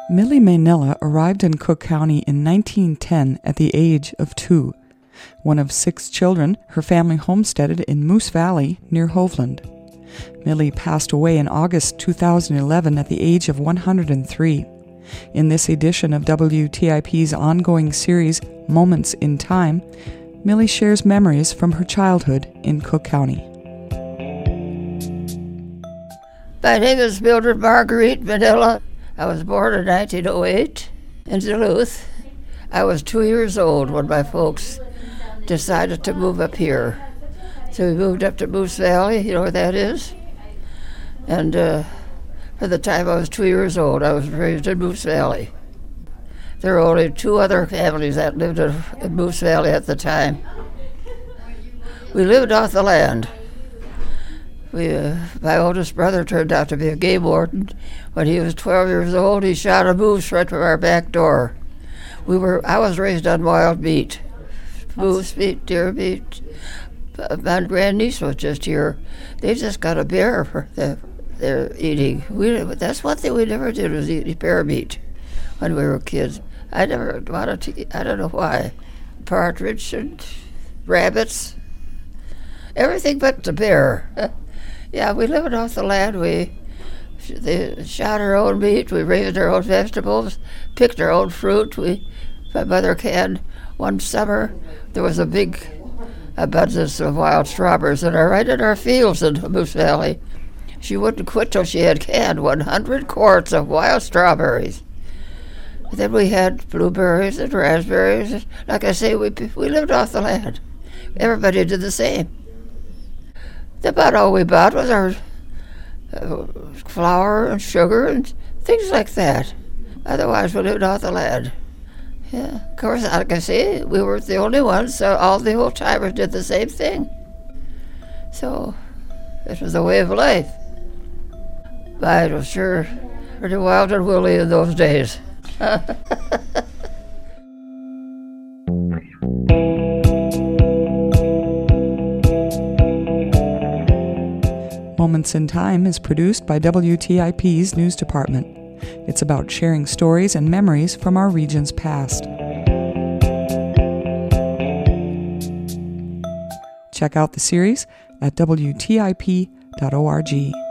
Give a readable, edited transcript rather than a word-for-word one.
Millie Maynella arrived in Cook County in 1910 at the age of 2. One of 6 children, her family homesteaded in Moose Valley near Hovland. Millie passed away in August 2011 at the age of 103. In this edition of WTIP's ongoing series, Moments in Time, Millie shares memories from her childhood in Cook County. My name is Mildred Marguerite Maynella. I was born in 1908 in Duluth. I was 2 years old when my folks decided to move up here. So we moved up to Moose Valley, you know where that is? And for the time I was 2 years old, I was raised in Moose Valley. There were only 2 other families that lived in Moose Valley at the time. We lived off the land. My oldest brother turned out to be a game warden. When he was 12 years old, he shot a moose right from our back door. I was raised on wild meat, moose meat, deer meat. My grandniece was just here. They just got a bear for their eating. That's one thing we never did, was eat bear meat when we were kids. I never wanted to eat, I don't know why. Partridge and rabbits, everything but the bear. Yeah, we lived off the land. They shot our own meat. We raised our own vegetables, picked our own fruit. My mother canned one summer. There was a big abundance of wild strawberries right in our fields in Moose Valley. She wouldn't quit till she had canned 100 quarts of wild strawberries. Then we had blueberries and raspberries. Like I say, we lived off the land. Everybody did the same. About all we bought was our flour and sugar and things like that. Otherwise, we lived off the land. Yeah, of course, like I say, we weren't the only ones, so all the old-timers did the same thing. So, it was a way of life. But it was sure pretty wild and woolly in those days. Moments in Time is produced by WTIP's News Department. It's about sharing stories and memories from our region's past. Check out the series at WTIP.org.